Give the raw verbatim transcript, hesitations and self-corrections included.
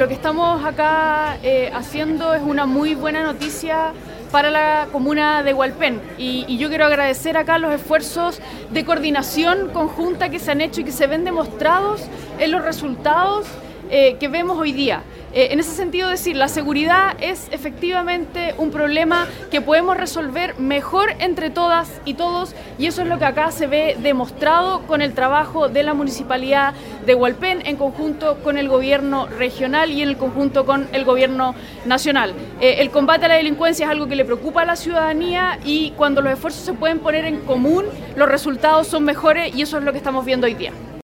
lo que estamos acá eh, haciendo es una muy buena noticia para la comuna de Hualpén y, y yo quiero agradecer acá los esfuerzos de coordinación conjunta que se han hecho y que se ven demostrados en los resultados eh, que vemos hoy día. Eh, en ese sentido, decir, la seguridad es efectivamente un problema que podemos resolver mejor entre todas y todos, y eso es lo que acá se ve demostrado con el trabajo de la Municipalidad de Hualpén en conjunto con el gobierno regional y en el conjunto con el gobierno nacional. Eh, el combate a la delincuencia es algo que le preocupa a la ciudadanía y cuando los esfuerzos se pueden poner en común, los resultados son mejores y eso es lo que estamos viendo hoy día.